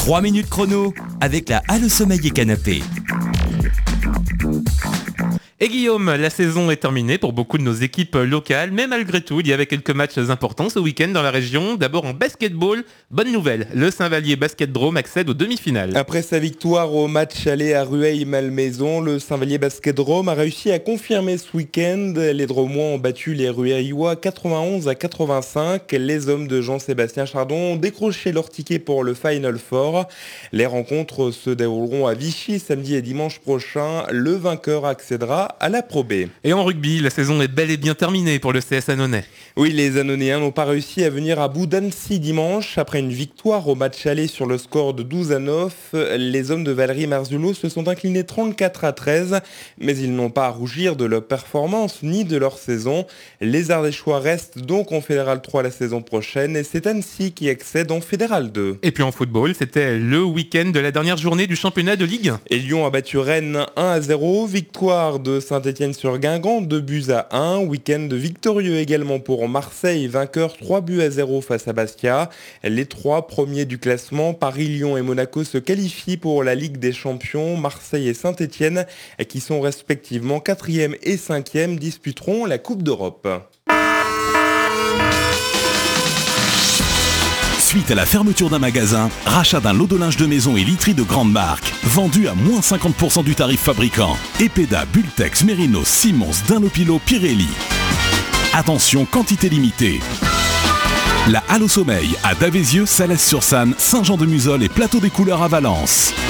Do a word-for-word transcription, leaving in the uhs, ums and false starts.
trois minutes chrono avec la Halle Sommeil et Canapé. Et Guillaume, la saison est terminée pour beaucoup de nos équipes locales, mais malgré tout, il y avait quelques matchs importants ce week-end dans la région. D'abord en basketball, bonne nouvelle, le Saint-Vallier Basket Drôme accède aux demi-finales. Après sa victoire au match aller à Rueil-Malmaison, le Saint-Vallier Basket Drôme a réussi à confirmer ce week-end. Les Dromois ont battu les Rueillois quatre-vingt-onze à quatre-vingt-cinq. Les hommes de Jean-Sébastien Chardon ont décroché leur ticket pour le Final Four. Les rencontres se dérouleront à Vichy samedi et dimanche prochain. Le vainqueur accédera à la Pro B. Et en rugby, la saison est bel et bien terminée pour le C S Annonay. Oui, les Annonayens n'ont pas réussi à venir à bout d'Annecy dimanche. Après une victoire au match aller sur le score de douze à neuf, les hommes de Valérie Marzulot se sont inclinés trente-quatre à treize, mais ils n'ont pas à rougir de leur performance ni de leur saison. Les Ardéchois restent donc en Fédéral trois la saison prochaine et c'est Annecy qui accède en Fédéral deux. Et puis en football, c'était le week-end de la dernière journée du championnat de Ligue un. Et Lyon a battu Rennes un à zéro, victoire de Saint-Étienne sur Guingamp, deux buts à un. Week-end victorieux également pour Marseille, vainqueur trois buts à zéro face à Bastia. Les trois premiers du classement, Paris, Lyon et Monaco, se qualifient pour la Ligue des Champions. Marseille et Saint-Étienne, qui sont respectivement quatrième et cinquième, disputeront la Coupe d'Europe. Suite à la fermeture d'un magasin, rachat d'un lot de linge de maison et literie de grande marque, vendu à moins cinquante pour cent du tarif fabricant. Epeda, Bultex, Mérinos, Simons, Dunlopillo, Pirelli. Attention, quantité limitée. La Halle au Sommeil à Davézieux, Salès-sur-Sanne, Saint-Jean-de-Musol et Plateau des Couleurs à Valence.